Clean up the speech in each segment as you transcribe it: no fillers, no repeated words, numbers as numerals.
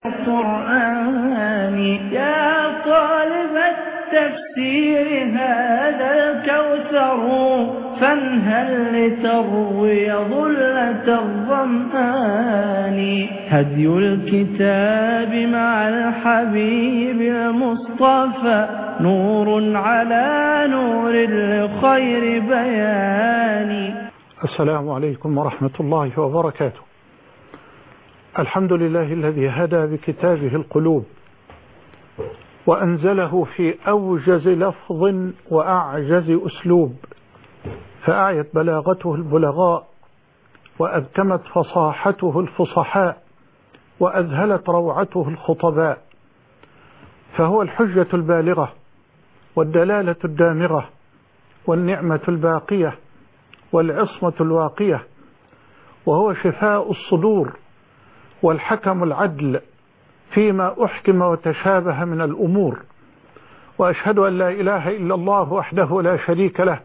القرآن يا طالب التفسير هذا الكوثر فانهل لتروي ظلة الظمآن هدي الكتاب مع الحبيب المصطفى نور على نور لخير بيان. السلام عليكم ورحمة الله وبركاته. الحمد لله الذي هدى بكتابه القلوب وأنزله في أوجز لفظ وأعجز أسلوب، فأعيت بلاغته البلغاء وأبكمت فصاحته الفصحاء وأذهلت روعته الخطباء، فهو الحجة البالغة والدلالة الدامغة والنعمة الباقية والعصمة الواقية، وهو شفاء الصدور والحكم العدل فيما أحكم وتشابه من الأمور. وأشهد أن لا إله إلا الله وحده لا شريك له،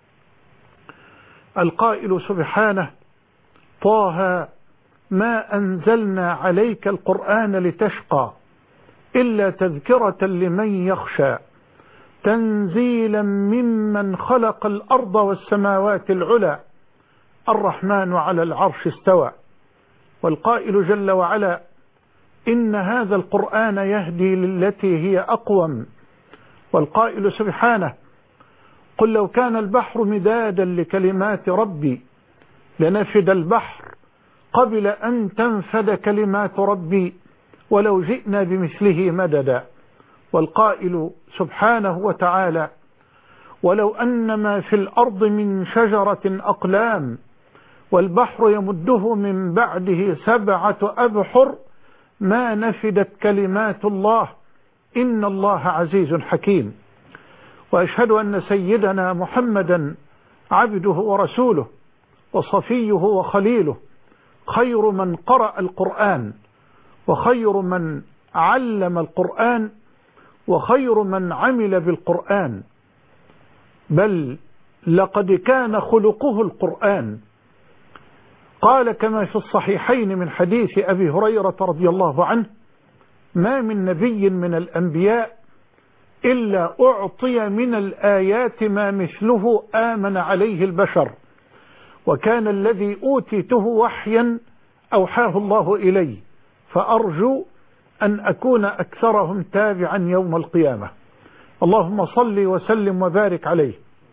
القائل سبحانه: طه ما أنزلنا عليك القرآن لتشقى إلا تذكرة لمن يخشى تنزيلا ممن خلق الأرض والسماوات العلى الرحمن على العرش استوى. والقائل جل وعلا: إن هذا القرآن يهدي للتي هي أقوم. والقائل سبحانه: قل لو كان البحر مدادا لكلمات ربي لنفد البحر قبل أن تنفد كلمات ربي ولو جئنا بمثله مددا. والقائل سبحانه وتعالى: ولو أن ما في الأرض من شجرة أقلام والبحر يمده من بعده 7 أبحر ما نفدت كلمات الله إن الله عزيز حكيم. وأشهد أن سيدنا محمدا عبده ورسوله وصفيه وخليله، خير من قرأ القرآن وخير من علم القرآن وخير من عمل بالقرآن، بل لقد كان خلقه القرآن. قال كما في الصحيحين من حديث أبي هريرة رضي الله عنه: ما من نبي من الأنبياء إلا أعطي من الآيات ما مثله آمن عليه البشر، وكان الذي أوتيته وحيا أوحاه الله إلي، فأرجو أن أكون أكثرهم تابعا يوم القيامة. اللهم صل وسلم وبارك عليه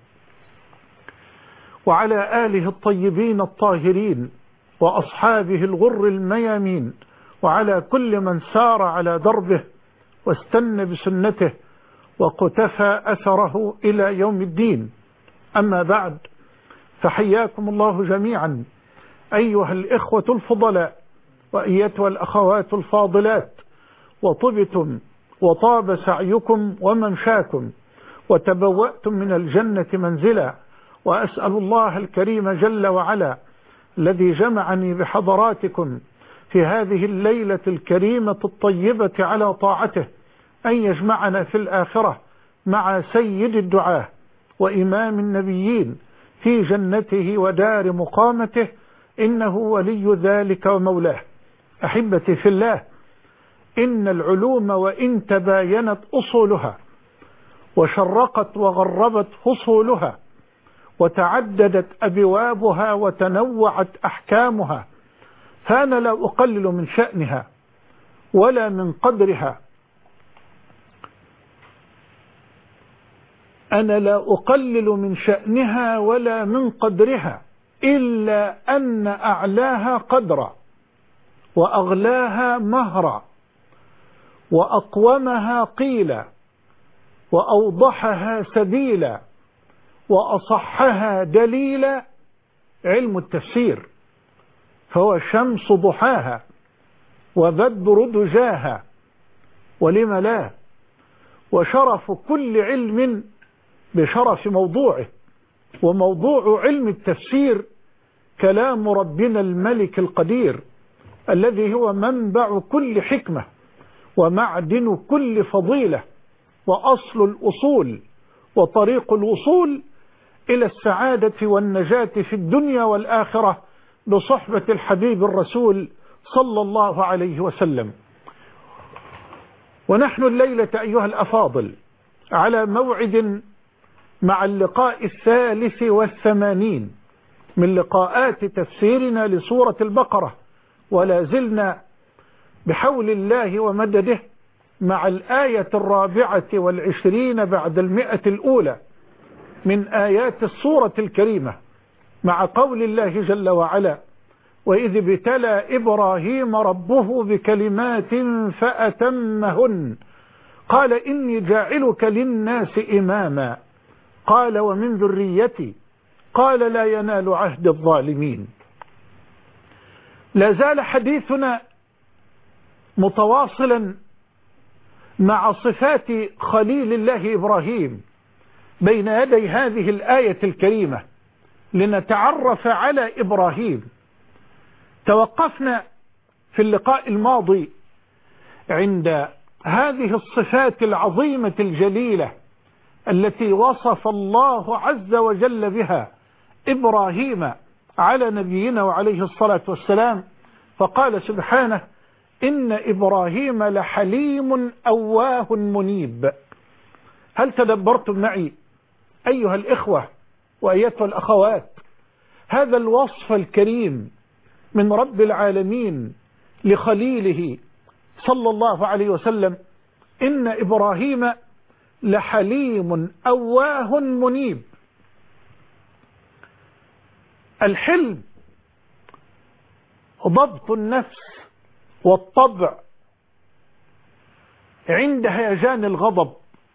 وعلى آله الطيبين الطاهرين وأصحابه الغر الميامين وعلى كل من سار على دربه واستنى بسنته وقتفى أثره إلى يوم الدين. أما بعد، فحياكم الله جميعا أيها الإخوة الفضلاء وأيتها الأخوات الفاضلات، وطبتم وطاب سعيكم وممشاكم وتبوأتم من الجنة منزلا. وأسأل الله الكريم جل وعلا الذي جمعني بحضراتكم في هذه الليلة الكريمة الطيبة على طاعته أن يجمعنا في الآخرة مع سيد الدعاة وإمام النبيين في جنته ودار مقامته، إنه ولي ذلك ومولاه. أحبتي في الله، إن العلوم وإن تباينت أصولها وشرقت وغربت فصولها وتعددت أبوابها وتنوعت أحكامها، فأنا لا أقلل من شأنها ولا من قدرها. أنا لا أقلل من شأنها ولا من قدرها، إلا أن أعلاها قدرا وأغلاها مهرا وأقومها قيلا وأوضحها سبيلا وأصحها دليلا علم التفسير، فهو شمس ضحاها وبدر دجاها، ولم لا، وشرف كل علم بشرف موضوعه. وموضوع علم التفسير كلام ربنا الملك القدير الذي هو منبع كل حكمة ومعدن كل فضيلة وأصل الأصول وطريق الوصول إلى السعادة والنجاة في الدنيا والآخرة بصحبة الحبيب الرسول صلى الله عليه وسلم. ونحن الليلة أيها الأفاضل على موعد مع اللقاء 83 من لقاءات تفسيرنا لسورة البقرة، ولا زلنا بحول الله ومدده مع الآية 24 بعد 100 الأولى من آيات السورة الكريمة، مع قول الله جل وعلا: وإذ ابتلى إبراهيم ربه بكلمات فأتمهن قال إني جاعلك للناس إماما قال ومن ذريتي قال لا ينال عهد الظالمين. لا زال حديثنا متواصلا مع صفات خليل الله إبراهيم بين يدي هذه الآية الكريمة لنتعرف على إبراهيم. توقفنا في اللقاء الماضي عند هذه الصفات العظيمة الجليلة التي وصف الله عز وجل بها إبراهيم على نبينا وعليه الصلاة والسلام، فقال سبحانه: إن إبراهيم لحليم أواه منيب. هل تدبرتم معي أيها الإخوة وأيتها الأخوات هذا الوصف الكريم من رب العالمين لخليله صلى الله عليه وسلم؟ إن إبراهيم لحليم أواه منيب. الحلم ضبط النفس والطبع عند هيجان الغضب،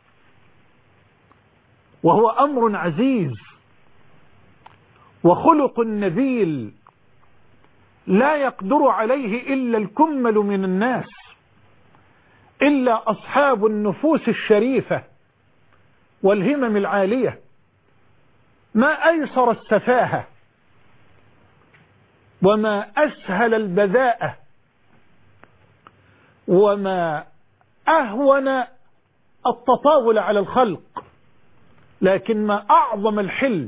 وهو أمر عزيز وخلق نبيل لا يقدر عليه إلا الكمل من الناس، إلا أصحاب النفوس الشريفة والهمم العالية. ما أيسر السفاهة وما أسهل البذاءة وما أهون التطاول على الخلق، لكن ما أعظم الحلم،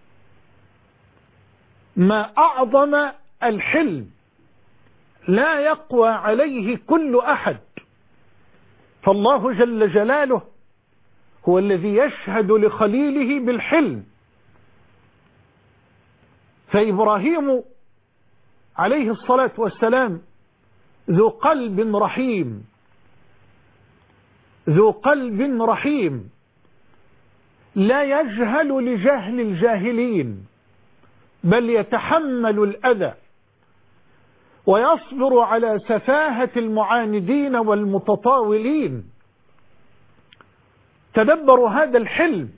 ما أعظم الحلم لا يقوى عليه كل أحد، فالله جل جلاله هو الذي يشهد لخليله بالحلم. فإبراهيم عليه الصلاة والسلام ذو قلب رحيم، ذو قلب رحيم لا يجهل لجهل الجاهلين، بل يتحمل الأذى ويصبر على سفاهة المعاندين والمتطاولين. تدبروا هذا الحلم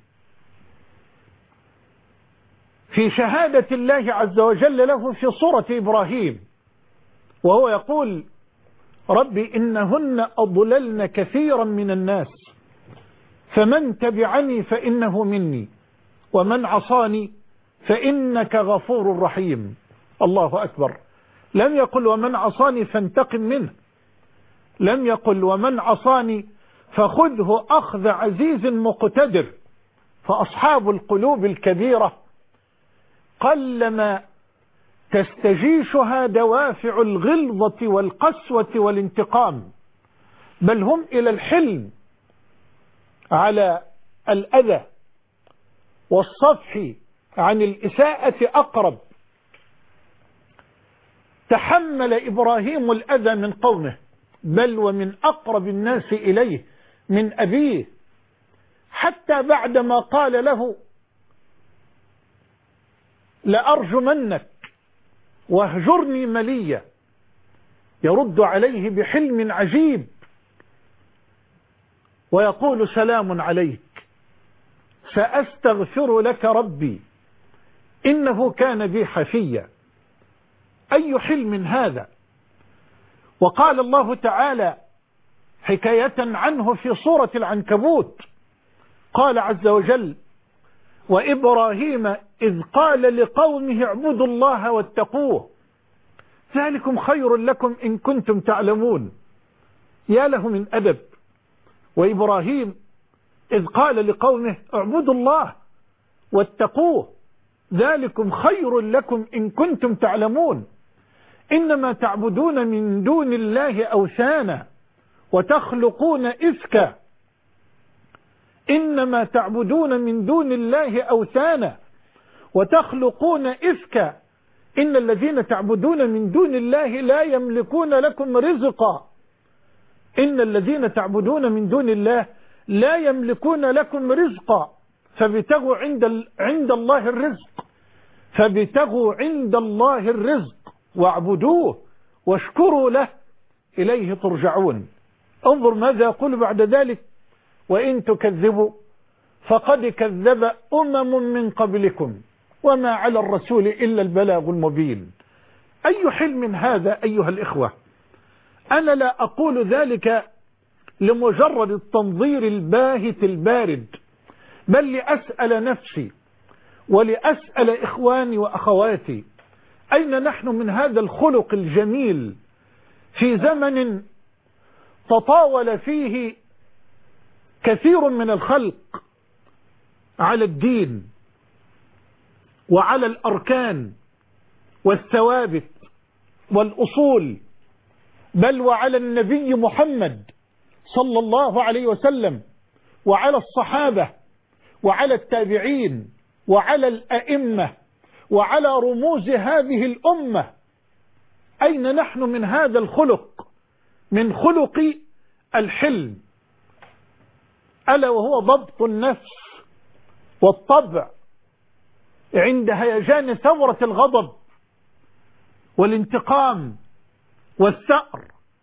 في شهادة الله عز وجل له في سورة إبراهيم، وهو يقول: ربي إنهن أضللن كثيرا من الناس فمن تبعني فإنه مني ومن عصاني فإنك غفور رحيم. الله أكبر. لم يقل ومن عصاني فانتقم منه، لم يقل ومن عصاني فخذه أخذ عزيز مقتدر. فأصحاب القلوب الكبيرة قلما تستجيشها دوافع الغلظة والقسوة والانتقام، بل هم إلى الحلم على الأذى والصفح عن الإساءة أقرب. تحمل إبراهيم الأذى من قومه، بل ومن أقرب الناس إليه من أبيه، حتى بعدما قال له: لأرجمنك واهجرني مليا، يرد عليه بحلم عجيب ويقول: سلام عليك سأستغفر لك ربي إنه كان بي حفيا. أي حلم هذا! وقال الله تعالى حكاية عنه في سورة العنكبوت، قال عز وجل: وإبراهيم إذ قال لقومه اعبدوا الله واتقوه ذلكم خير لكم إن كنتم تعلمون. يا له من أدب. وإبراهيم إذ قال لقومه اعبدوا الله واتقوه ذلكم خير لكم إن كنتم تعلمون. إنما تعبدون من دون الله أوثانا وتخلقون إفكا إنما تعبدون من دون الله أوثانا وتخلقون إفكا إن الذين تعبدون من دون الله لا يملكون لكم رزقا إن الذين تعبدون من دون الله لا يملكون لكم رزقا فابتغوا عند الله الرزق فابتغوا عند الله الرزق واعبدوه واشكروا له إليه ترجعون. انظر ماذا يقول بعد ذلك: وإن تكذبوا فقد كذب من قبلكم وما على الرسول إلا البلاغ المبين. أي حلم هذا أيها الإخوة؟ أنا لا أقول ذلك لمجرد التنظير الباهت البارد، بل لأسأل نفسي ولأسأل إخواني وأخواتي: أين نحن من هذا الخلق الجميل في زمن تطاول فيه كثير من الخلق على الدين وعلى الأركان والثوابت والأصول، بل وعلى النبي محمد صلى الله عليه وسلم وعلى الصحابة وعلى التابعين وعلى الأئمة وعلى رموز هذه الأمة. أين نحن من هذا الخلق، من خلق الحلم، ألا وهو ضبط النفس والطبع عند هيجان ثورة الغضب والانتقام والثأر،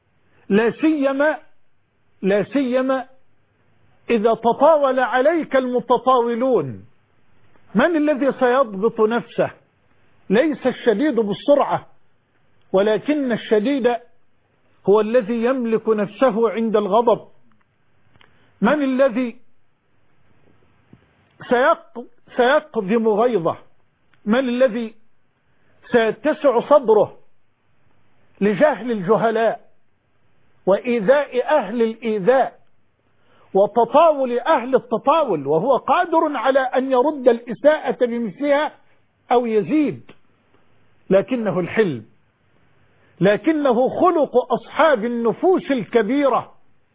لا سيما إذا تطاول عليك المتطاولون. من الذي سيضبط نفسه؟ ليس الشديد بالسرعة، ولكن الشديد هو الذي يملك نفسه عند الغضب. من الذي سيقدم غيظه؟ من الذي سيتسع صدره لجهل الجهلاء وإيذاء أهل الإيذاء وتطاول أهل التطاول، وهو قادر على أن يرد الإساءة بمثلها أو يزيد؟ لكنه الحلم، لكنه خلق أصحاب النفوس الكبيرة،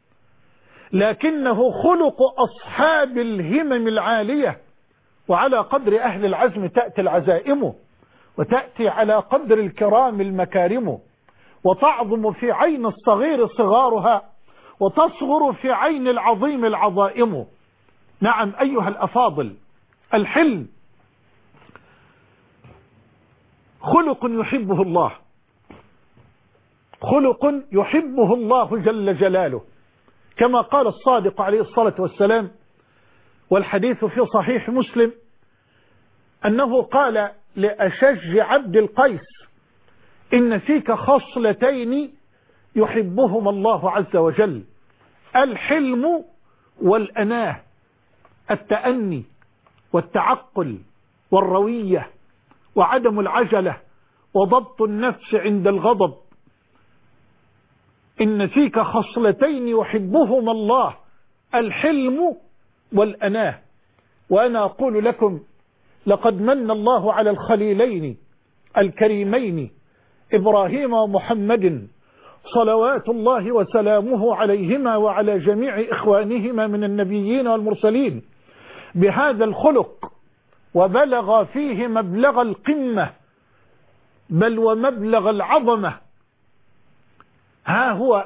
لكنه خلق أصحاب الهمم العالية. وعلى قدر أهل العزم تأتي العزائم، وتأتي على قدر الكرام المكارم، وتعظم في عين الصغير صغارها، وتصغر في عين العظيم العظائم. نعم أيها الأفاضل، الحلم خلق يحبه الله، خلق يحبه الله جل جلاله، كما قال الصادق عليه الصلاة والسلام، والحديث في صحيح مسلم، أنه قال لأشج عبد القيس: إن فيك خصلتين يحبهما الله عز وجل، الحلم والأناه، التأني والتعقل والروية وعدم العجلة وضبط النفس عند الغضب. إن فيك خصلتين يحبهما الله، الحلم والأناه. وأنا أقول لكم: لقد من الله على الخليلين الكريمين إبراهيم ومحمد صلوات الله وسلامه عليهما وعلى جميع إخوانهما من النبيين والمرسلين بهذا الخلق، وبلغ فيه مبلغ القمة بل ومبلغ العظمة. ها هو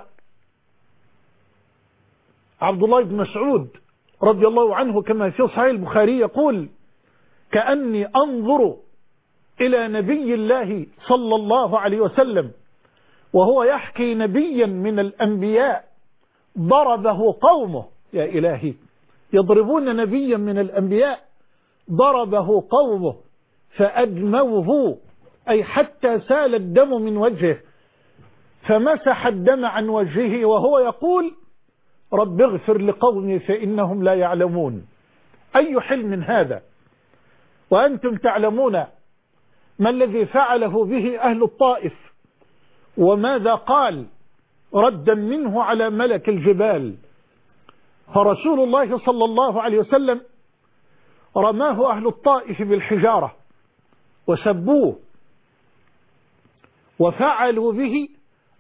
عبد الله بن مسعود رضي الله عنه كما في صحيح البخاري يقول: كأني أنظر إلى نبي الله صلى الله عليه وسلم وهو يحكي نبيا من الأنبياء ضربه قومه. يا إلهي، يضربون نبيا من الأنبياء، ضربه قومه فأدموه، أي حتى سال الدم من وجهه، فمسح الدم عن وجهه وهو يقول: رب اغفر لقومي فإنهم لا يعلمون. أي حلم هذا؟ وأنتم تعلمون ما الذي فعله به أهل الطائف، وماذا قال ردا منه على ملك الجبال. فرسول الله صلى الله عليه وسلم رماه أهل الطائف بالحجارة وسبوه، وفعلوا به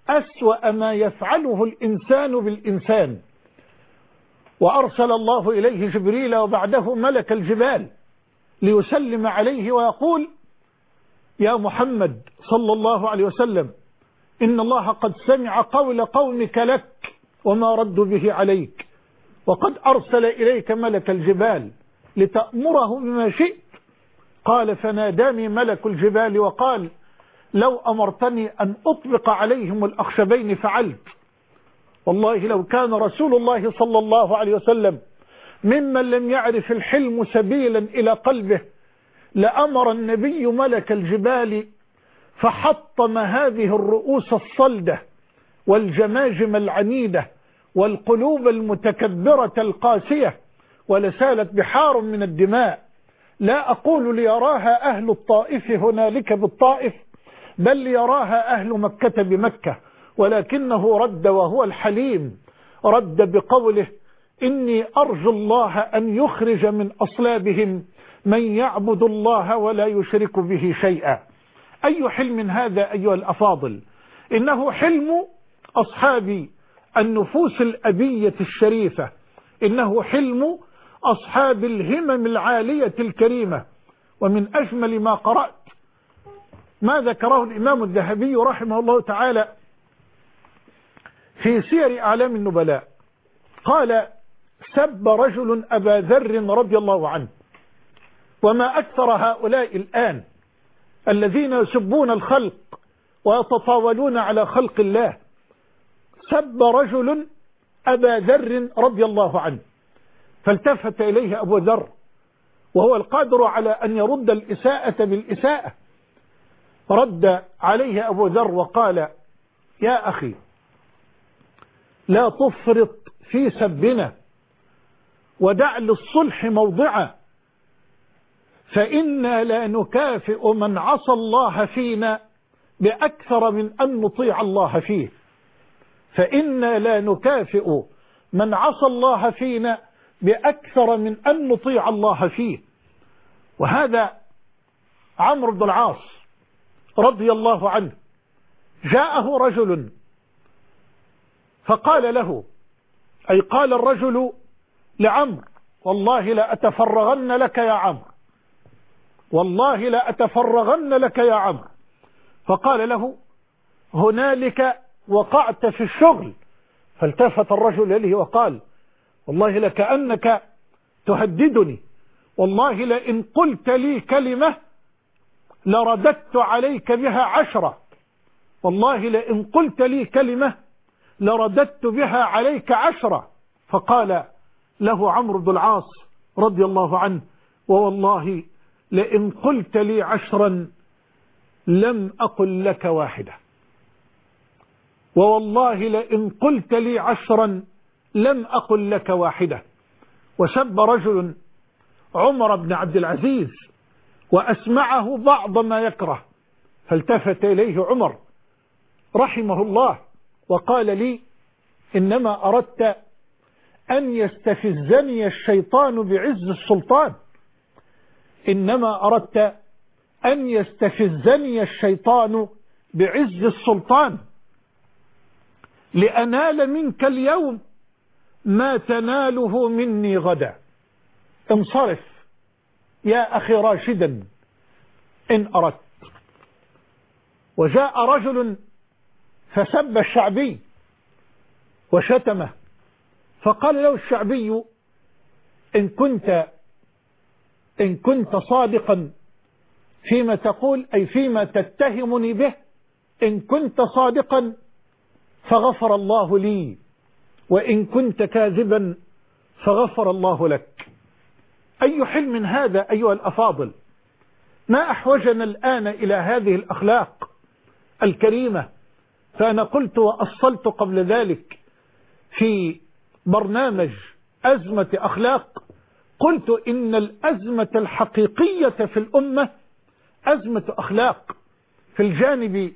أسوأ ما يفعله الإنسان بالإنسان. وأرسل الله إليه جبريل وبعده ملك الجبال ليسلم عليه ويقول: يا محمد صلى الله عليه وسلم، إن الله قد سمع قول قومك لك وما ردوا به عليك، وقد أرسل إليك ملك الجبال لتأمره بما شئت. قال: فناداني ملك الجبال وقال: لو أمرتني أن أطبق عليهم الأخشبين فعلت. والله لو كان رسول الله صلى الله عليه وسلم ممن لم يعرف الحلم سبيلا إلى قلبه لأمر النبي ملك الجبال فحطم هذه الرؤوس الصلدة والجماجم العنيدة والقلوب المتكبرة القاسية، ولسالت بحار من الدماء. لا أقول ليراها أهل الطائف هنالك بالطائف، بل ليراها أهل مكة بمكة، ولكنه رد وهو الحليم، رد بقوله: إني أرجو الله أن يخرج من أصلابهم من يعبد الله ولا يشرك به شيئا. أي حلم هذا أيها الأفاضل؟ إنه حلم أصحاب النفوس الأبية الشريفة، إنه حلم أصحاب الهمم العالية الكريمة. ومن أجمل ما قرأت ما ذكره الإمام الذهبي رحمه الله تعالى في سير أعلام النبلاء. قال: سب رجل أبا ذر رضي الله عنه. وما أكثر هؤلاء الآن الذين يسبون الخلق ويتطاولون على خلق الله. سب رجل أبا ذر رضي الله عنه، فالتفت إليه أبو ذر وهو القادر على أن يرد الإساءة بالإساءة. رد عليه أبو ذر وقال: يا أخي، لا تفرط في سبنا ودع للصلح موضعا، فإنا لا نكافئ من عصى الله فينا بأكثر من أن نطيع الله فيه. فإنا لا نكافئ من عصى الله فينا بأكثر من أن نطيع الله فيه. وهذا عمرو بن العاص رضي الله عنه، جاءه رجل فقال له، أي قال الرجل لعمرو: والله لا أتفرغن لك يا عمرو، والله لا أتفرغن لك يا عمرو. فقال له: هنالك وقعت في الشغل. فالتفت الرجل إليه وقال: والله لكأنك تهددني، والله لئن قلت لي كلمة لرددت عليك بها 10، والله لئن قلت لي كلمة لرددت بها عليك 10. فقال له عمرو بن العاص رضي الله عنه: ووالله لئن قلت لي 10 لم أقل لك 1، ووالله لئن قلت لي 10 لم أقل لك 1. وسب رجل عمر بن عبد العزيز وأسمعه بعض ما يكره، فالتفت إليه عمر رحمه الله وقال لي: إنما أردت أن يستفزني الشيطان بعز السلطان، إنما أردت أن يستفزني الشيطان بعز السلطان لأنال منك اليوم ما تناله مني غدا. انصرف يا أخي راشدا إن أردت. وجاء رجل فسب الشعبي وشتمه، فقال له الشعبي: إن كنت صادقا فيما تقول، أي فيما تتهمني به، إن كنت صادقا فغفر الله لي، وإن كنت كاذبا فغفر الله لك. أي حلم هذا أيها الأفاضل؟ ما أحوجنا الآن إلى هذه الأخلاق الكريمة؟ فأنا قلت وأصلت قبل ذلك في برنامج أزمة أخلاق، قلت إن الأزمة الحقيقية في الأمة أزمة أخلاق، في الجانب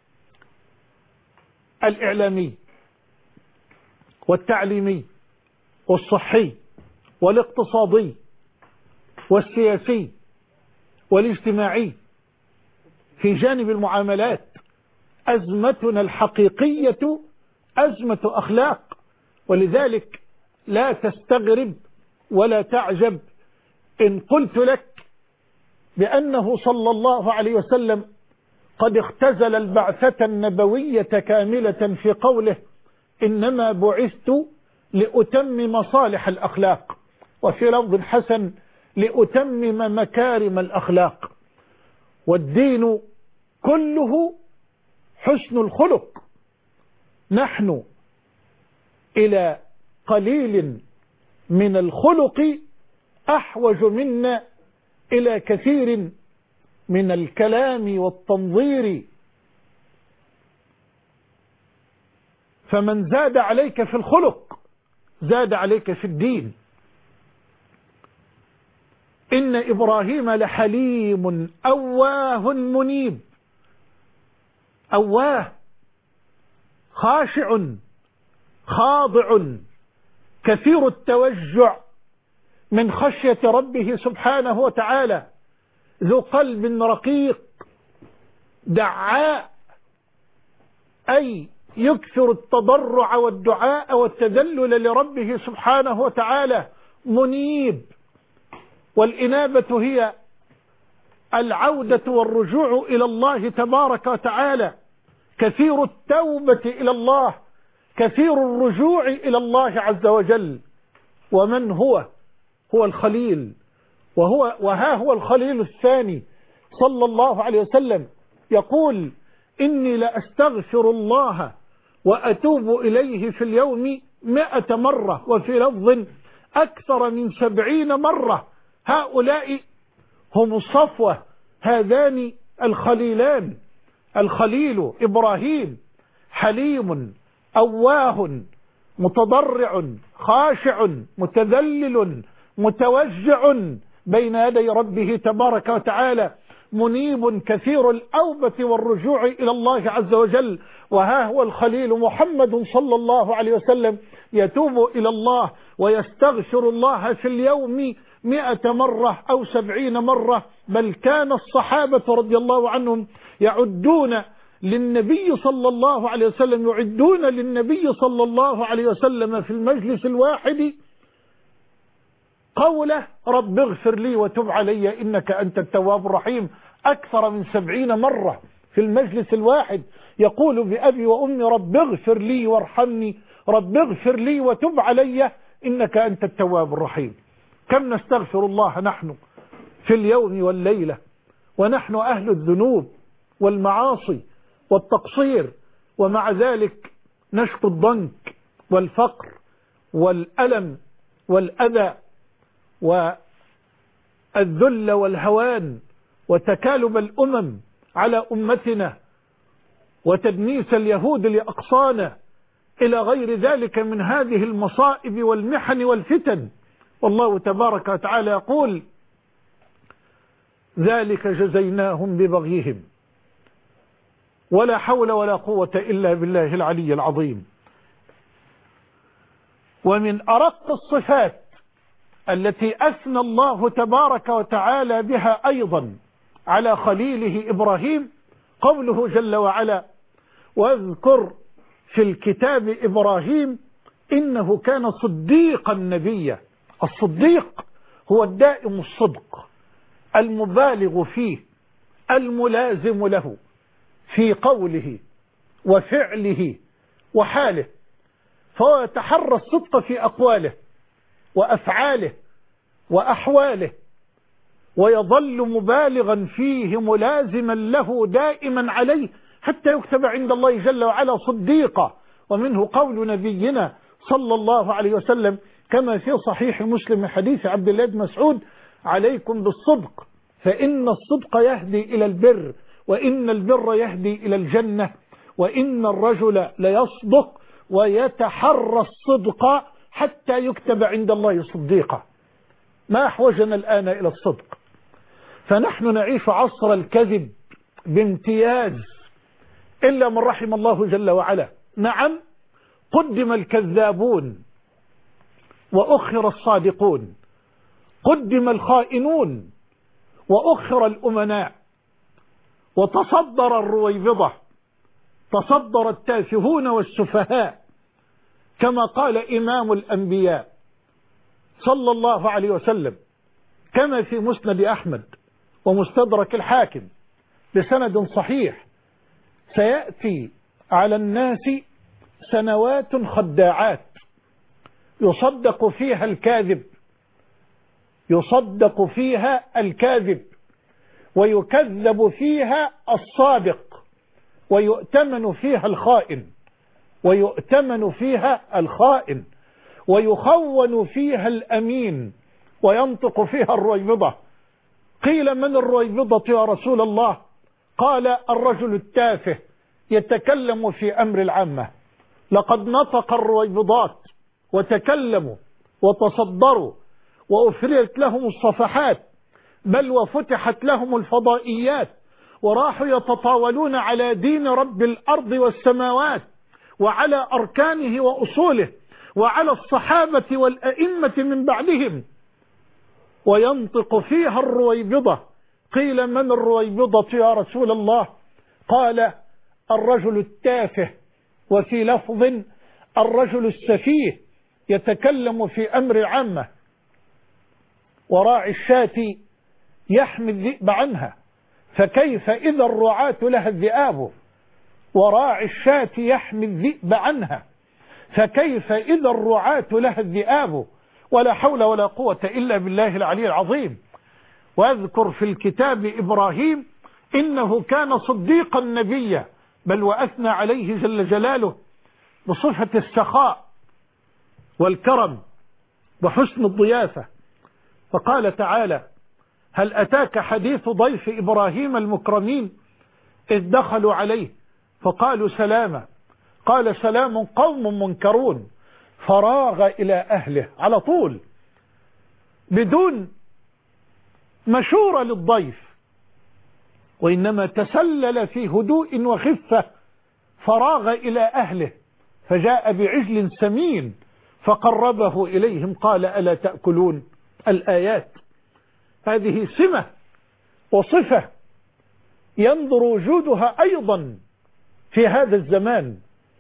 الإعلامي والتعليمي والصحي والاقتصادي والسياسي والاجتماعي، في جانب المعاملات أزمتنا الحقيقية أزمة أخلاق. ولذلك لا تستغرب ولا تعجب إن قلت لك بأنه صلى الله عليه وسلم قد اختزل البعثة النبوية كاملة في قوله إنما بعثت لأتمم مصالح الأخلاق، وفي لفظ حسن لأتمم مكارم الأخلاق. والدين كله حسن الخلق. نحن إلى قليل من الخلق أحوج منا إلى كثير من الكلام والتنظير. فمن زاد عليك في الخلق زاد عليك في الدين. إن إبراهيم لحليم أواه منيب. أواه خاشع خاضع كثير التوجع من خشية ربه سبحانه وتعالى، ذو قلب رقيق دعاء، أي يكثر التضرع والدعاء والتذلل لربه سبحانه وتعالى. منيب، والإنابة هي العودة والرجوع إلى الله تبارك وتعالى. كثير التوبة إلى الله، كثير الرجوع إلى الله عز وجل. ومن هو الخليل، وها هو الخليل الثاني صلى الله عليه وسلم يقول إني لأستغفر الله وأتوب إليه في اليوم 100 مرة، وفي لفظ أكثر من 70 مرة. هؤلاء هم الصفوة، هذان الخليلان. الخليل إبراهيم حليم أواه متضرع خاشع متذلل متوجع بين يدي ربه تبارك وتعالى، منيب كثير الأوبة والرجوع إلى الله عز وجل. وها هو الخليل محمد صلى الله عليه وسلم يتوب إلى الله ويستغفر الله في اليوم 100 مرة أو 70 مرة. بل كان الصحابة رضي الله عنهم يعدون للنبي صلى الله عليه وسلم في المجلس الواحد قوله رب اغفر لي وتب علي إنك أنت التواب الرحيم. أكثر من 70 مرة في المجلس الواحد يقول بأبي وأمي رب اغفر لي وارحمني، رب اغفر لي وتب علي إنك أنت التواب الرحيم. كم نستغفر الله نحن في اليوم والليلة، ونحن أهل الذنوب والمعاصي والتقصير، ومع ذلك نشكو الضنك والفقر والألم والأذى والذل والهوان وتكالب الأمم على أمتنا وتدنيس اليهود لأقصانا إلى غير ذلك من هذه المصائب والمحن والفتن. والله تبارك وتعالى يقول ذلك جزيناهم ببغيهم ولا حول ولا قوة إلا بالله العلي العظيم. ومن أرق الصفات التي أثنى الله تبارك وتعالى بها أيضا على خليله إبراهيم قوله جل وعلا واذكر في الكتاب إبراهيم إنه كان صديقا نبيا. الصديق هو الدائم الصدق المبالغ فيه الملازم له في قوله وفعله وحاله، فهو يتحرى الصدق في أقواله وأفعاله وأحواله، ويظل مبالغا فيه ملازما له دائما عليه حتى يكتب عند الله جل وعلا صديقا. ومنه قول نبينا صلى الله عليه وسلم كما في صحيح مسلم حديث عبد الله بن مسعود عليكم بالصدق فإن الصدق يهدي إلى البر، وإن البر يهدي إلى الجنة، وإن الرجل ليصدق ويتحرى الصدق حتى يكتب عند الله صديقا. ما أحوجنا الآن إلى الصدق؟ فنحن نعيش عصر الكذب بامتياز إلا من رحم الله جل وعلا. نعم، قدم الكذابون وأخر الصادقون، قدم الخائنون وأخر الأمناء، وتصدر الرويبضة تصدر التافهون والسفهاء كما قال إمام الأنبياء صلى الله عليه وسلم، كما في مسند أحمد ومستدرك الحاكم بسند صحيح: سيأتي على الناس سنوات خداعات يصدق فيها الكاذب ويكذب فيها الصادق ويؤتمن فيها الخائن ويخون فيها الأمين وينطق فيها الرويبضة. قيل: من الرويبضة يا رسول الله؟ قال: الرجل التافه يتكلم في أمر العامة. لقد نطق الرويبضات وتكلموا وتصدروا وأفريت لهم الصفحات، بل وفتحت لهم الفضائيات، وراحوا يتطاولون على دين رب الأرض والسماوات وعلى أركانه وأصوله وعلى الصحابة والأئمة من بعدهم، وينطق فيها الرويبضة. قيل: من الرويبضة يا رسول الله؟ قال: الرجل التافه، وفي لفظ: الرجل السفيه يتكلم في أمر العامة. وراعي الشاة يحمي الذئب عنها، فكيف إذا الرعاة لها الذئاب؟ وراعي الشاة يحمي الذئب عنها، فكيف إذا الرعاة لها الذئاب؟ ولا حول ولا قوة إلا بالله العلي العظيم. واذكر في الكتاب إبراهيم إنه كان صديقا نبيا، بل وأثنى عليه جل جلاله بصفة السخاء والكرم وحسن الضيافة. فقال تعالى: هل أتاك حديث ضيف إبراهيم المكرمين إذ دخلوا عليه فقالوا سلاما، قال: سلام قوم منكرون. فراغ إلى أهله على طول بدون مشورة للضيف، وإنما تسلل في هدوء وخفة. فراغ إلى أهله فجاء بعجل سمين فقربه إليهم قال: ألا تأكلون؟ الآيات هذه سمة وصفة ينظر وجودها أيضا في هذا الزمان: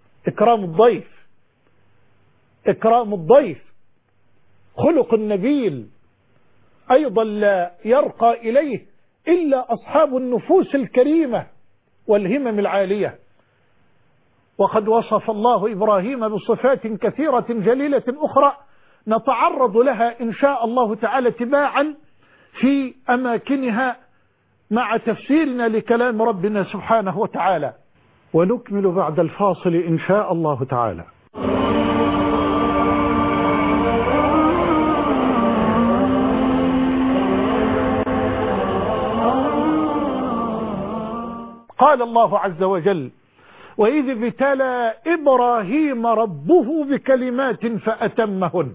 إكرام الضيف خلق النبيل أيضا لا يرقى إليه إلا أصحاب النفوس الكريمة والهمم العالية. وقد وصف الله إبراهيم بصفات كثيرة جليلة أخرى نتعرض لها إن شاء الله تعالى تباعا في أماكنها مع تفسيرنا لكلام ربنا سبحانه وتعالى، ونكمل بعد الفاصل إن شاء الله تعالى. قال الله عز وجل: وإذ ابتلى إبراهيم ربه بكلمات فأتمهن.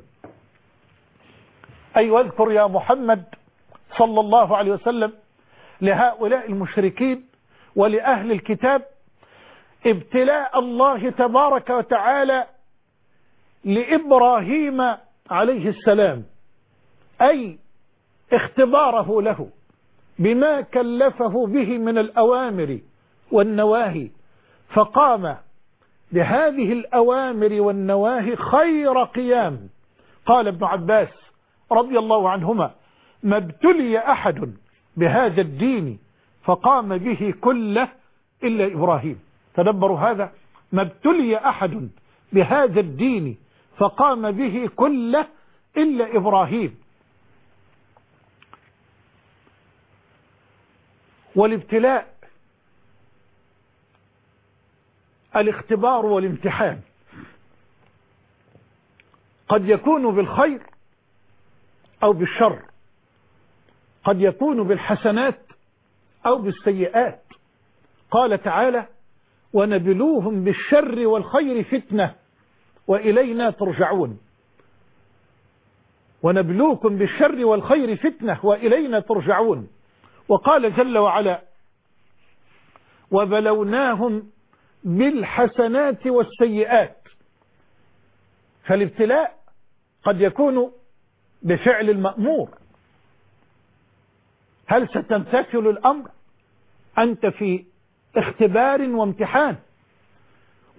أي واذكر يا محمد صلى الله عليه وسلم لهؤلاء المشركين ولأهل الكتاب ابتلاء الله تبارك وتعالى لإبراهيم عليه السلام، أي اختباره له بما كلفه به من الأوامر والنواهي، فقام بهذه الأوامر والنواهي خير قيام. قال ابن عباس رضي الله عنهما: ما ابتلي أحد بهذا الدين فقام به كله إلا إبراهيم. تدبروا هذا: ما ابتلي أحد بهذا الدين فقام به كله إلا إبراهيم. والابتلاء الاختبار والامتحان، قد يكون بالخير أو بالشر، قد يكون بالحسنات أو بالسيئات. قال تعالى: ونبلوهم بالشر والخير فتنة وإلينا ترجعون. ونبلوكم بالشر والخير فتنة وإلينا ترجعون. وقال جل وعلا: وبلوناهم بالحسنات والسيئات. فالابتلاء قد يكون بفعل المأمور. هل ستمتثل الأمر؟ أنت في اختبار وامتحان.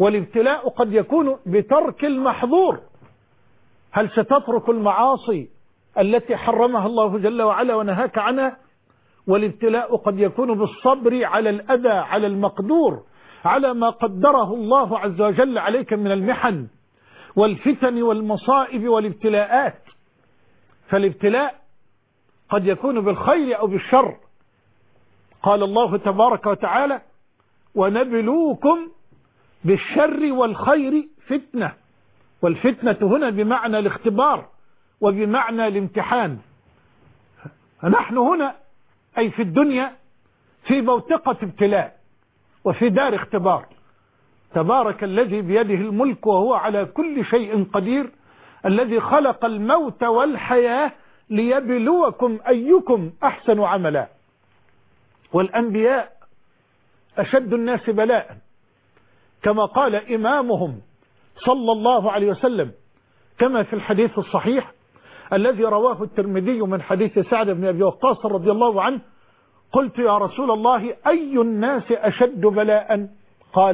والابتلاء قد يكون بترك المحظور. هل ستترك المعاصي التي حرمها الله جل وعلا ونهاك عنها؟ والابتلاء قد يكون بالصبر على الأذى، على المقدور، على ما قدره الله عز وجل عليك من المحن والفتن والمصائب والابتلاءات. فالابتلاء قد يكون بالخير أو بالشر. قال الله تبارك وتعالى: ونبلوكم بالشر والخير فتنة. والفتنة هنا بمعنى الاختبار وبمعنى الامتحان. نحن هنا أي في الدنيا في بوتقة ابتلاء وفي دار اختبار. تبارك الذي بيده الملك وهو على كل شيء قدير، الذي خلق الموت والحياة ليبلوكم أيكم أحسن عملا. والأنبياء أشد الناس بلاء، كما قال إمامهم صلى الله عليه وسلم كما في الحديث الصحيح الذي رواه الترمذي من حديث سعد بن أبي وقاص رضي الله عنه: قلت يا رسول الله أي الناس أشد بلاء؟ قال: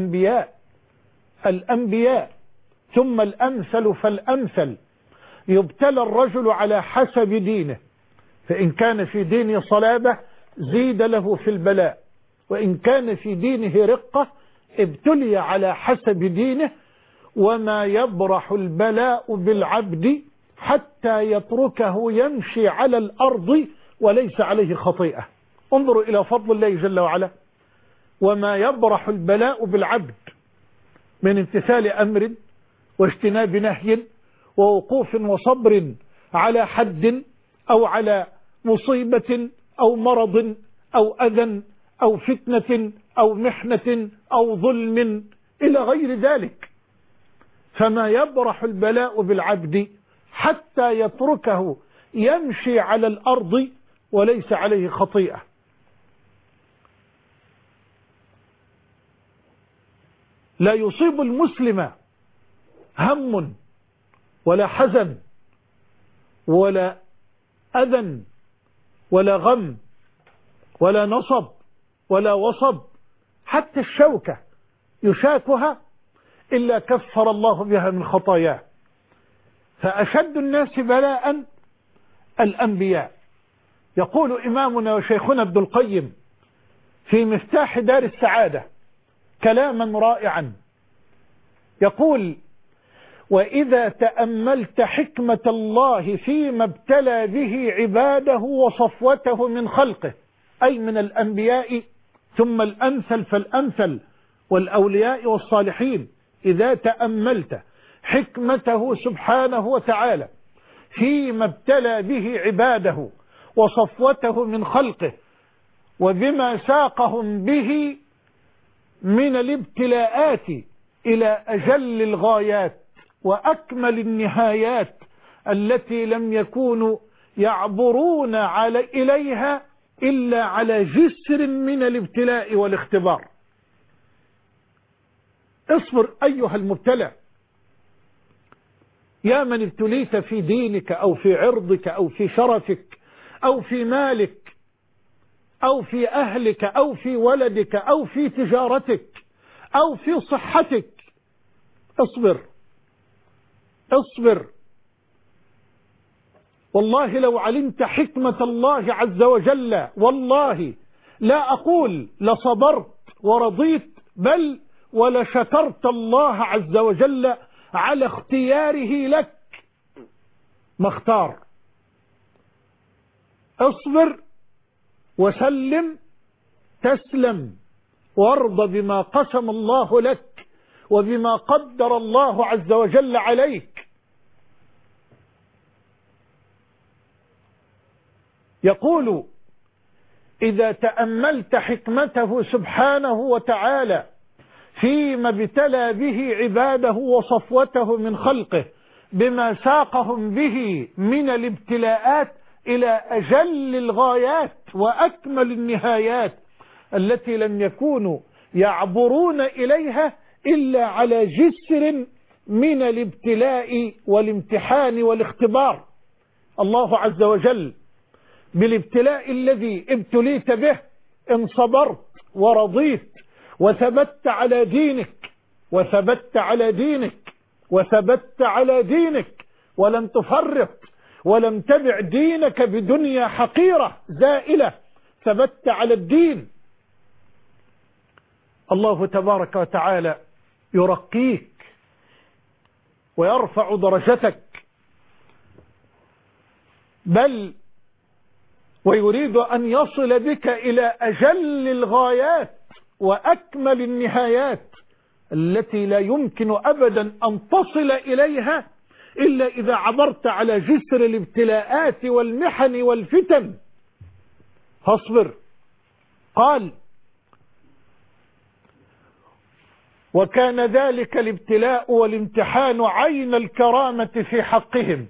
الأنبياء ثم الأمثل فالأمثل، يبتلى الرجل على حسب دينه، فإن كان في دينه صلابة زيد له في البلاء، وإن كان في دينه رقة ابتلي على حسب دينه. وما يبرح البلاء بالعبد حتى يتركه يمشي على الأرض وليس عليه خطيئة. انظروا إلى فضل الله جل وعلا. وما يبرح البلاء بالعبد من امتثال أمر واجتناب نهي ووقوف وصبر على حد أو على مصيبة أو مرض أو أذى أو فتنة أو محنة أو ظلم إلى غير ذلك. فما يبرح البلاء بالعبد حتى يتركه يمشي على الأرض وليس عليه خطيئة. لا يصيب المسلم هم ولا حزن ولا أذى ولا غم ولا نصب ولا وصب، حتى الشوكة يشاكها إلا كفر الله بها من خطاياه. فأشد الناس بلاء الأنبياء. يقول إمامنا وشيخنا ابن القيم في مفتاح دار السعادة كلاما رائعا، يقول: وإذا تأملت حكمة الله فيما ابتلى به عباده وصفوته من خلقه، أي من الأنبياء ثم الأمثل فالأمثل والأولياء والصالحين، إذا تأملت حكمته سبحانه وتعالى فيما ابتلى به عباده وصفوته من خلقه وبما ساقهم به من الابتلاءات إلى أجل الغايات وأكمل النهايات التي لم يكونوا يعبرون إليها إلا على جسر من الابتلاء والاختبار. اصبر أيها المبتلى، يا من ابتليت في دينك أو في عرضك أو في شرفك أو في مالك أو في أهلك أو في ولدك أو في تجارتك أو في صحتك. اصبر. والله لو علمت حكمة الله عز وجل والله لا أقول لصبرت ورضيت، بل ولشكرت الله عز وجل على اختياره لك ما اختار. اصبر وسلم تسلم، وارض بما قسم الله لك وبما قدر الله عز وجل عليك. يقول: إذا تأملت حكمته سبحانه وتعالى فيما ابتلى به عباده وصفوته من خلقه بما ساقهم به من الابتلاءات إلى أجل الغايات وأكمل النهايات التي لم يكونوا يعبرون إليها إلا على جسر من الابتلاء والامتحان والاختبار. الله عز وجل بالابتلاء الذي ابتليت به إن صبرت ورضيت وثبت على دينك وثبت على دينك ولم تفرط ولم تبع دينك بدنيا حقيرة زائلة، ثبت على الدين، الله تبارك وتعالى يرقيك ويرفع درجتك، بل ويريد أن يصل بك إلى أجل الغايات وأكمل النهايات التي لا يمكن أبدا أن تصل إليها إلا إذا عبرت على جسر الابتلاءات والمحن والفتن. فاصبر. قال: وكان ذلك الابتلاء والامتحان عين الكرامة في حقهم.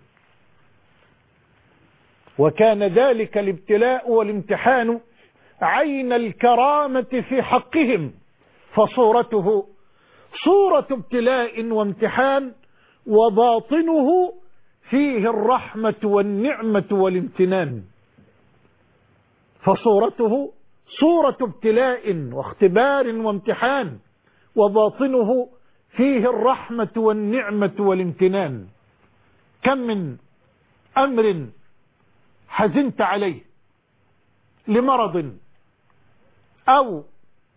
وكان ذلك الابتلاء والامتحان عين الكرامة في حقهم، فصورته صورة ابتلاء وامتحان، وباطنه فيه الرحمة والنعمة والامتنان. فصورته صورة ابتلاء واختبار وامتحان، وباطنه فيه الرحمة والنعمة والامتنان. كم من أمر حزنت عليه لمرض أو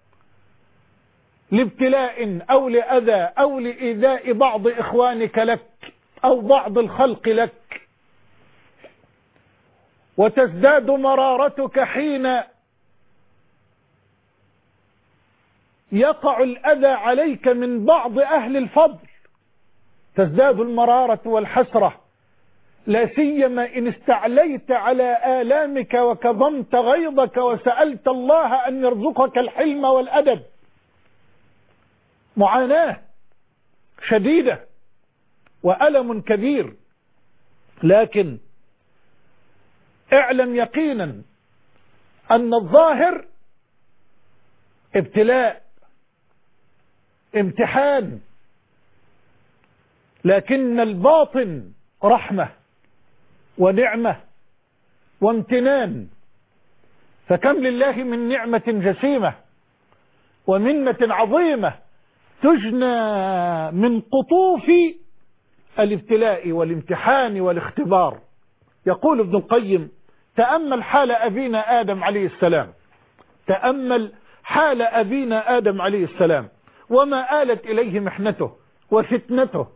لابتلاء أو لأذى أو لإيذاء بعض إخوانك لك أو بعض الخلق لك، وتزداد مرارتك حين يقع الأذى عليك من بعض أهل الفضل، تزداد المرارة والحسرة، لا سيما إن استعليت على آلامك وكظمت غيظك وسألت الله أن يرزقك الحلم والأدب. معاناة شديدة وألم كبير، لكن اعلم يقينا أن الظاهر ابتلاء امتحان، لكن الباطن رحمة ونعمة وامتنان. فكم لله من نعمة جسيمة ومنة عظيمة تجنى من قطوف الابتلاء والامتحان والاختبار. يقول ابن القيم: تأمل حال أبينا آدم عليه السلام، تأمل حال أبينا آدم عليه السلام، وما آلت إليه محنته وفتنته،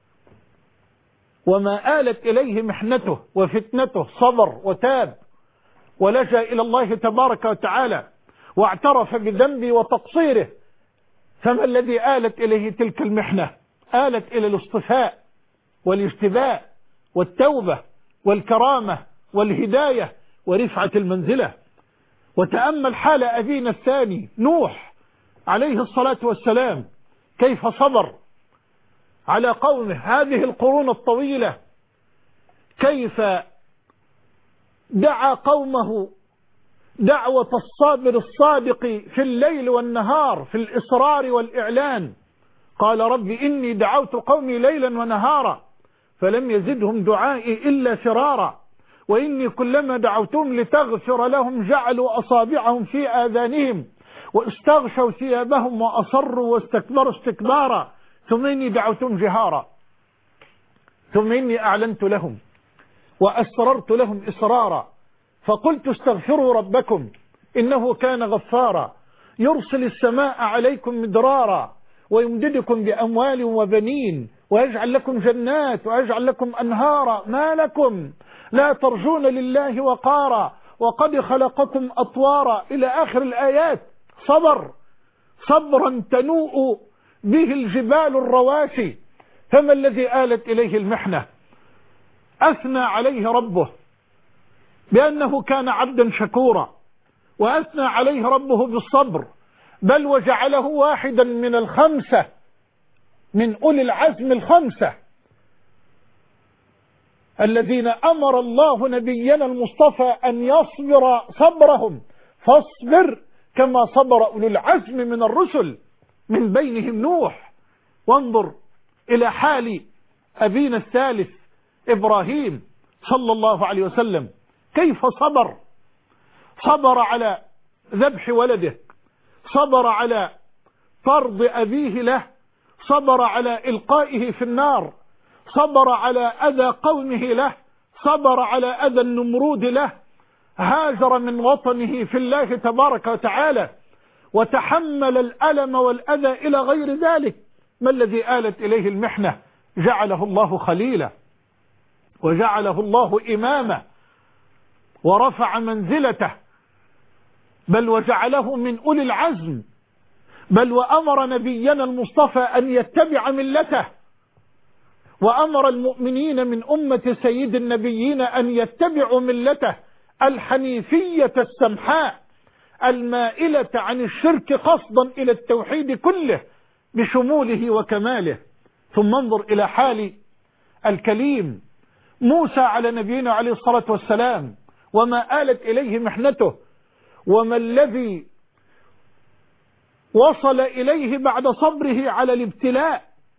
وما آلت إليه محنته وفتنته، صبر وتاب ولجأ إلى الله تبارك وتعالى واعترف بذنبه وتقصيره. فما الذي آلت إليه تلك المحنة؟ آلت إلى الاصطفاء والاجتباء والتوبة والكرامة والهداية ورفعة المنزلة. وتأمل حال أبينا الثاني نوح عليه الصلاة والسلام، كيف صبر على قومه هذه القرون الطويلة، كيف دعا قومه دعوة الصابر الصادق في الليل والنهار، في الإصرار والإعلان. قال: رب إني دعوت قومي ليلا ونهارا فلم يزدهم دعائي إلا فرارا، وإني كلما دعوتهم لتغفر لهم جعلوا أصابعهم في آذانهم واستغشوا ثيابهم وأصروا واستكبروا استكبارا، ثم إني دعوتهم جهارا، ثم إني أعلنت لهم وأسررت لهم إسرارا، فقلت استغفروا ربكم إنه كان غفارا يرسل السماء عليكم مدرارا ويمددكم بأموال وبنين ويجعل لكم جنات ويجعل لكم أنهارا ما لكم لا ترجون لله وقارا وقد خلقكم أطوارا إلى آخر الآيات. صبر صبرا تنوء به الجبال الرواسي. فما الذي آلت إليه المحنة؟ أثنى عليه ربه بأنه كان عبدا شكورا، وأثنى عليه ربه بالصبر، بل وجعله واحدا من الخمسة، من أولي العزم الخمسة الذين أمر الله نبينا المصطفى أن يصبر صبرهم، فاصبر كما صبر أولو العزم من الرسل، من بينهم نوح. وانظر إلى حال أبينا الثالث إبراهيم صلى الله عليه وسلم، كيف صبر على ذبح ولده، صبر على طرد أبيه له، صبر على إلقائه في النار، صبر على أذى قومه له، صبر على أذى النمرود له، هاجر من وطنه في الله تبارك وتعالى وتحمل الألم والأذى إلى غير ذلك. ما الذي آلت إليه المحنة؟ جعله الله خليلا، وجعله الله إماما، ورفع منزلته، بل وجعله من أولي العزم، بل وأمر نبينا المصطفى أن يتبع ملته، وأمر المؤمنين من أمة سيد النبيين أن يتبعوا ملته الحنيفية السمحاء المائلة عن الشرك قصدا إلى التوحيد كله بشموله وكماله. ثم انظر إلى حال الكليم موسى على نبينا عليه الصلاة والسلام، وما آلت إليه محنته، وما الذي وصل إليه بعد صبره على الابتلاء.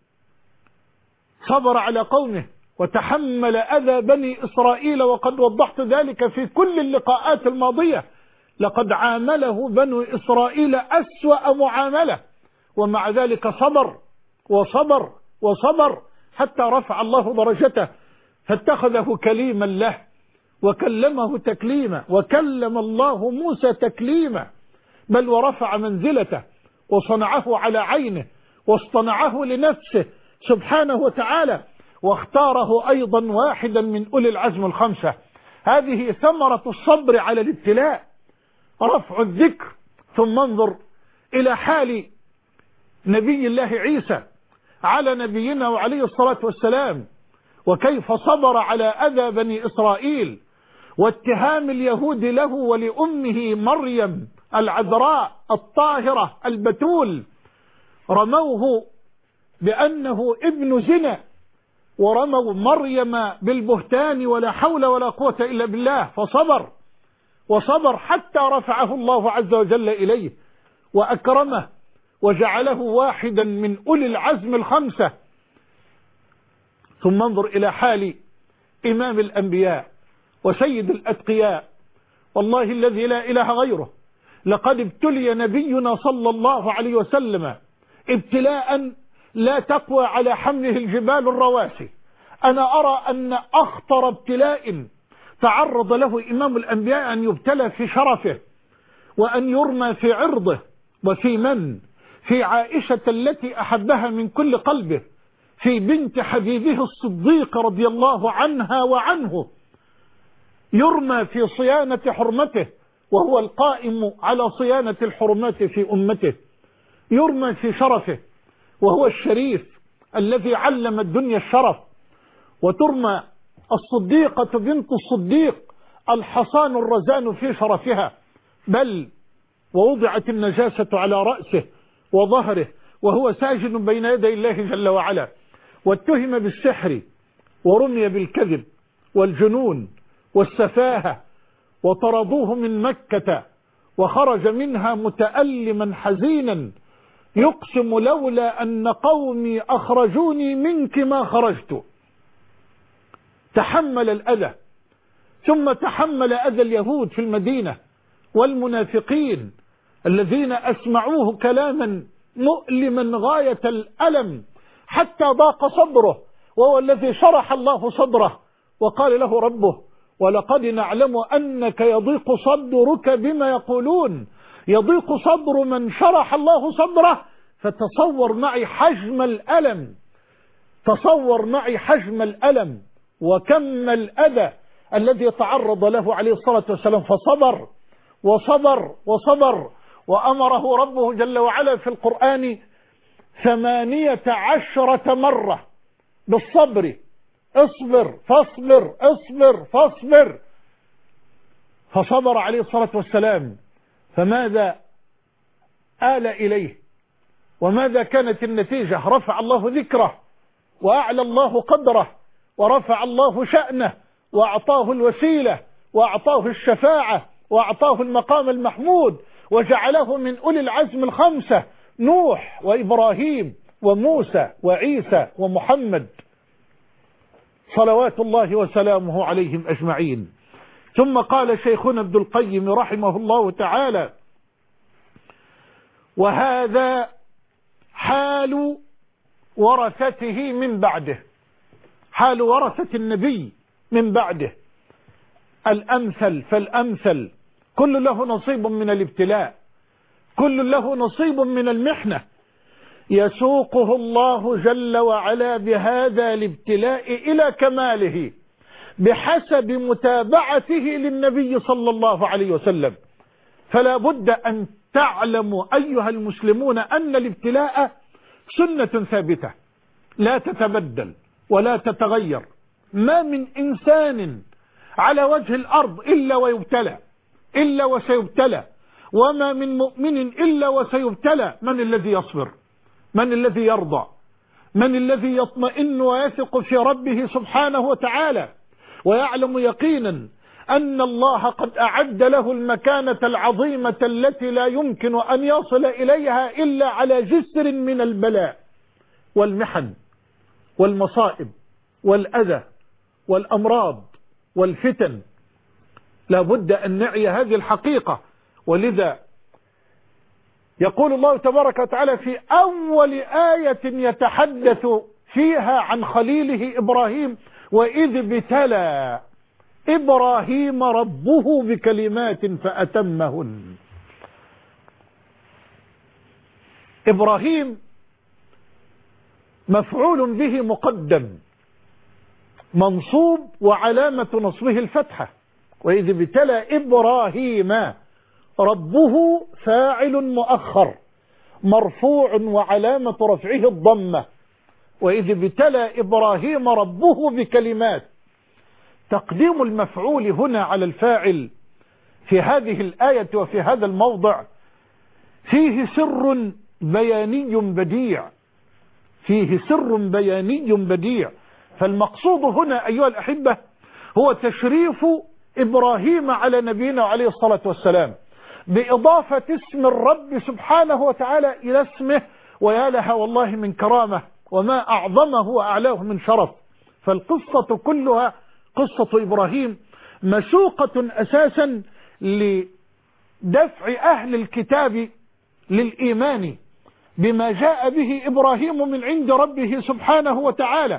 صبر على قومه وتحمل أذى بني إسرائيل، وقد وضحت ذلك في كل اللقاءات الماضية. لقد عامله بنو إسرائيل أسوأ معاملة، ومع ذلك صبر وصبر وصبر حتى رفع الله درجته، فاتخذه كليما له وكلمه تكليما، وكلم الله موسى تكليما، بل ورفع منزلته وصنعه على عينه واصطنعه لنفسه سبحانه وتعالى، واختاره أيضا واحدا من أولي العزم الخمسة. هذه ثمرة الصبر على الابتلاء، رفع الذكر. ثم انظر إلى حال نبي الله عيسى على نبينا وعليه الصلاة والسلام، وكيف صبر على أذى بني إسرائيل واتهام اليهود له ولأمه مريم العذراء الطاهرة البتول. رموه بأنه ابن زنا، ورموا مريم بالبهتان، ولا حول ولا قوة إلا بالله. فصبر وصبر حتى رفعه الله عز وجل إليه وأكرمه وجعله واحدا من أولي العزم الخمسة. ثم انظر إلى حال إمام الأنبياء وسيد الأتقياء، والله الذي لا إله غيره، لقد ابتلي نبينا صلى الله عليه وسلم ابتلاء لا تقوى على حمله الجبال الرواسي. أنا أرى أن أخطر ابتلاء تعرض له إمام الأنبياء أن يبتلى في شرفه، وأن يرمى في عرضه، وفي من؟ في عائشة التي أحبها من كل قلبه، في بنت حبيبه الصديق رضي الله عنها وعنه، يرمى في صيانة حرمته، وهو القائم على صيانة الحرمات في أمته. يرمى في شرفه، وهو الشريف الذي علم الدنيا الشرف. وترمى الصديقة بنت الصديق الحصان الرزان في شرفها، بل ووضعت النجاسة على رأسه وظهره وهو ساجد بين يدي الله جل وعلا، واتهم بالسحر، ورمي بالكذب والجنون والسفاهة، وطردوه من مكة، وخرج منها متألما حزينا يقسم لولا أن قومي أخرجوني منك ما خرجت. تحمل الأذى، ثم تحمل أذى اليهود في المدينة والمنافقين الذين أسمعوه كلاما مؤلما غاية الألم حتى ضاق صدره، وهو الذي شرح الله صدره وقال له ربه: ولقد نعلم أنك يضيق صدرك بما يقولون. يضيق صدر من شرح الله صدره. فتصور معي حجم الألم، تصور معي حجم الألم وكم الأذى الذي تعرض له عليه الصلاة والسلام. فصبر وصبر وصبر، وأمره ربه جل وعلا في القرآن 18 مرة بالصبر: اصبر فاصبر، اصبر فاصبر. فصبر عليه الصلاة والسلام. فماذا آل إليه؟ وماذا كانت النتيجة؟ رفع الله ذكره، وأعلى الله قدره، ورفع الله شأنه، وأعطاه الوسيلة، وأعطاه الشفاعة، وأعطاه المقام المحمود، وجعله من أولي العزم الخمسة: نوح وإبراهيم وموسى وعيسى ومحمد صلوات الله وسلامه عليهم أجمعين. ثم قال شيخنا ابن القيم رحمه الله تعالى: وهذا حال ورثته من بعده، حال ورثة النبي من بعده. الأمثل فالأمثل، كل له نصيب من الابتلاء، كل له نصيب من المحنة، يسوقه الله جل وعلا بهذا الابتلاء إلى كماله بحسب متابعته للنبي صلى الله عليه وسلم. فلا بد أن تعلموا أيها المسلمون أن الابتلاء سنة ثابتة لا تتبدل ولا تتغير. ما من إنسان على وجه الأرض إلا ويبتلى، إلا وسيبتلى، وما من مؤمن إلا وسيبتلى. من الذي يصبر؟ من الذي يرضى؟ من الذي يطمئن ويثق في ربه سبحانه وتعالى ويعلم يقينا أن الله قد أعد له المكانة العظيمة التي لا يمكن أن يصل إليها إلا على جسر من البلاء والمحن والمصائب والأذى والأمراض والفتن؟ لا بد أن نعي هذه الحقيقة. ولذا يقول الله تبارك وتعالى في أول آية يتحدث فيها عن خليله إبراهيم: وإذ ابتلى إبراهيم ربه بكلمات فأتمهن. إبراهيم مفعول به مقدم منصوب وعلامة نصبه الفتحة، وإذ ابتلى إبراهيم ربه فاعل مؤخر مرفوع وعلامة رفعه الضمة. وإذ ابتلى إبراهيم ربه بكلمات. تقديم المفعول هنا على الفاعل في هذه الآية وفي هذا الموضع فيه سر بياني بديع، فيه سر بياني بديع. فالمقصود هنا أيها الأحبة هو تشريف إبراهيم على نبينا عليه الصلاة والسلام بإضافة اسم الرب سبحانه وتعالى إلى اسمه، ويا لها والله من كرامة وما أعظمه وأعلاه من شرف. فالقصة كلها قصة إبراهيم مسوقة أساسا لدفع أهل الكتاب للإيمان بما جاء به إبراهيم من عند ربه سبحانه وتعالى،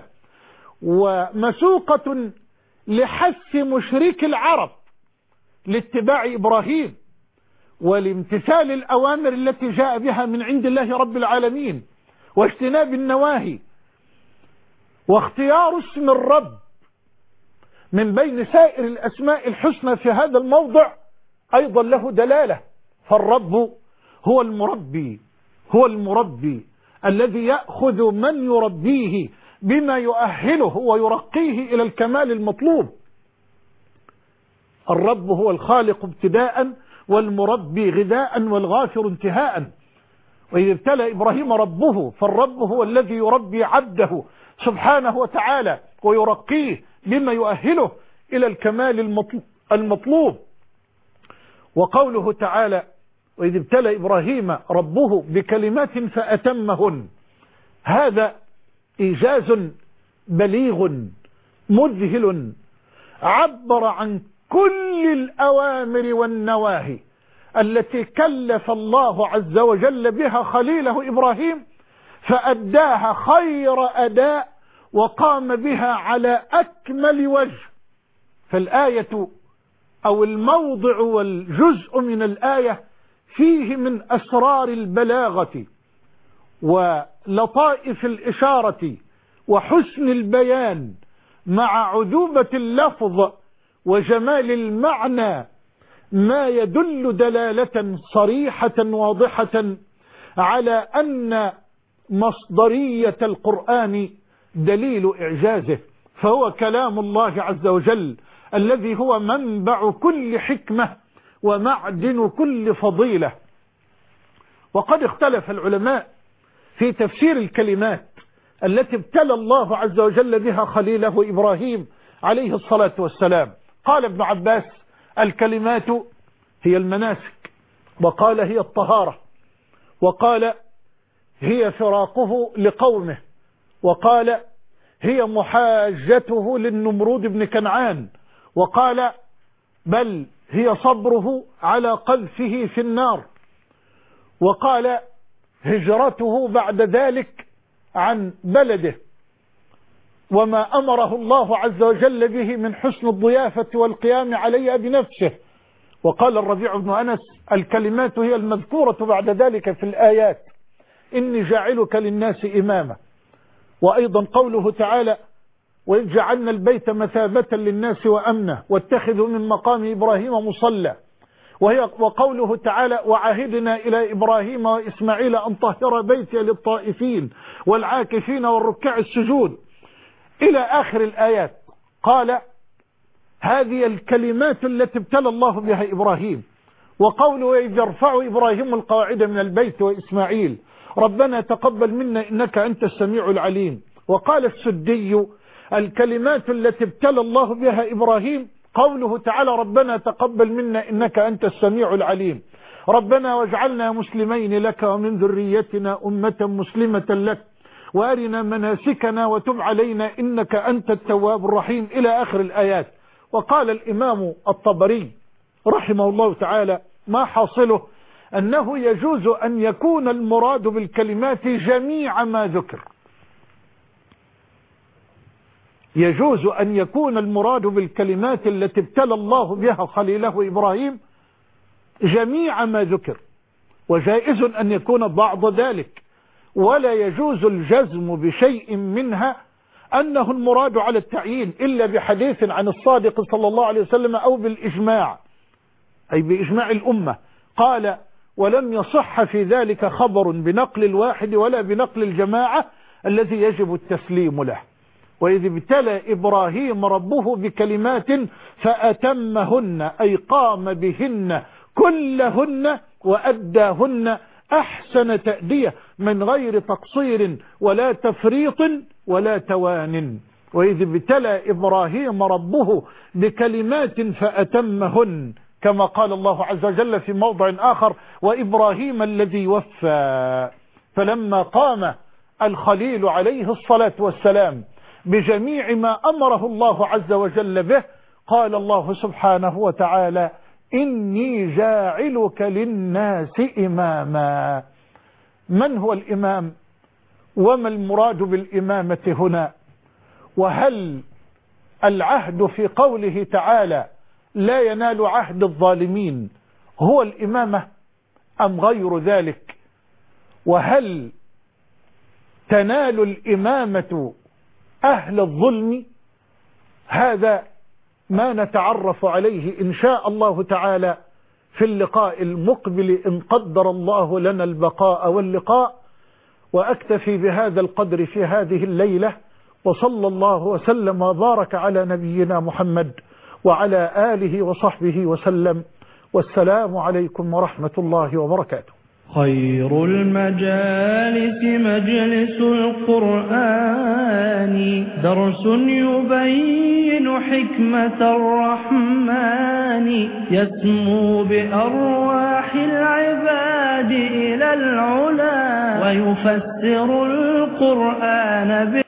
ومسوقة لحث مشرك العرب لاتباع إبراهيم والامتثال الأوامر التي جاء بها من عند الله رب العالمين واجتناب النواهي. واختيار اسم الرب من بين سائر الأسماء الحسنى في هذا الموضع أيضا له دلالة. فالرب هو المربي، هو المربي الذي يأخذ من يربيه بما يؤهله ويرقيه إلى الكمال المطلوب. الرب هو الخالق ابتداء والمربي غذاء والغافر انتهاء. وإذا ابتلى إبراهيم ربه، فالرب هو الذي يربي عبده سبحانه وتعالى ويرقيه بما يؤهله إلى الكمال المطلوب. وقوله تعالى: وإذا ابتلى إبراهيم ربه بكلمات فأتمهن، هذا إيجاز بليغ مذهل عبر عن كل الأوامر والنواهي التي كلف الله عز وجل بها خليله إبراهيم، فأداها خير أداء وقام بها على أكمل وجه. فالآية أو الموضع والجزء من الآية فيه من أسرار البلاغة ولطائف الإشارة وحسن البيان مع عذوبة اللفظ وجمال المعنى ما يدل دلالة صريحة واضحة على أن مصدرية القرآن دليل إعجازه، فهو كلام الله عز وجل الذي هو منبع كل حكمة ومعدن كل فضيلة. وقد اختلف العلماء في تفسير الكلمات التي ابتلى الله عز وجل بها خليله إبراهيم عليه الصلاة والسلام. قال ابن عباس: الكلمات هي المناسك، وقال هي الطهارة، وقال هي فراقه لقومه، وقال هي محاجته للنمرود بن كنعان، وقال بل هي صبره على قذفه في النار، وقال هجرته بعد ذلك عن بلده وما أمره الله عز وجل به من حسن الضيافة والقيام عليها بنفسه. وقال الربيع بن أنس: الكلمات هي المذكورة بعد ذلك في الآيات، إني جاعلك للناس إماما. وأيضا قوله تعالى: وإذ جعلنا البيت مثابة للناس وأمنا واتخذوا من مقام إبراهيم مصلى. وقوله تعالى: وعهدنا إلى إبراهيم وإسماعيل أن طهر بيتي للطائفين والعاكفين والركع السجود إلى آخر الآيات. قال: هذه الكلمات التي ابتلى الله بها إبراهيم. وقوله: إذ يرفع إبراهيم القواعد من البيت وإسماعيل ربنا تقبل منا إنك أنت السميع العليم. وقال السدي: الكلمات التي ابتلى الله بها إبراهيم قوله تعالى: ربنا تقبل منا إنك أنت السميع العليم، ربنا واجعلنا مسلمين لك ومن ذريتنا أمة مسلمة لك وأرنا مناسكنا وتب علينا إنك أنت التواب الرحيم إلى آخر الآيات. وقال الإمام الطبري رحمه الله تعالى: ما حاصله أنه يجوز أن يكون المراد بالكلمات جميع ما ذكر. يجوز أن يكون المراد بالكلمات التي ابتلى الله بها خليله إبراهيم جميع ما ذكر، وجائز أن يكون بعض ذلك، ولا يجوز الجزم بشيء منها أنه المراد على التعيين إلا بحديث عن الصادق صلى الله عليه وسلم أو بالإجماع، أي بإجماع الأمة. قال: ولم يصح في ذلك خبر بنقل الواحد ولا بنقل الجماعة الذي يجب التسليم له. وإذ ابتلى إبراهيم ربه بكلمات فأتمهن، أي قام بهن كلهن وأداهن أحسن تأدية من غير تقصير ولا تفريط ولا توان. وإذ ابتلى إبراهيم ربه بكلمات فأتمهن، كما قال الله عز وجل في موضع آخر: وإبراهيم الذي وفى. فلما قام الخليل عليه الصلاة والسلام بجميع ما أمره الله عز وجل به، قال الله سبحانه وتعالى: إني جاعلك للناس إماما. من هو الإمام؟ وما المراد بالإمامة هنا؟ وهل العهد في قوله تعالى: لا ينال عهد الظالمين هو الإمامة أم غير ذلك؟ وهل تنال الإمامة أهل الظلم؟ هذا ما نتعرف عليه إن شاء الله تعالى في اللقاء المقبل إن قدر الله لنا البقاء واللقاء. وأكتفي بهذا القدر في هذه الليلة، وصلى الله وسلم وبارك على نبينا محمد وعلى آله وصحبه وسلم، والسلام عليكم ورحمة الله وبركاته. خير المجالس مجلس القرآن، درس يبين حكمة الرحمن، يسمو بأرواح العباد إلى العلا، ويفسر القرآن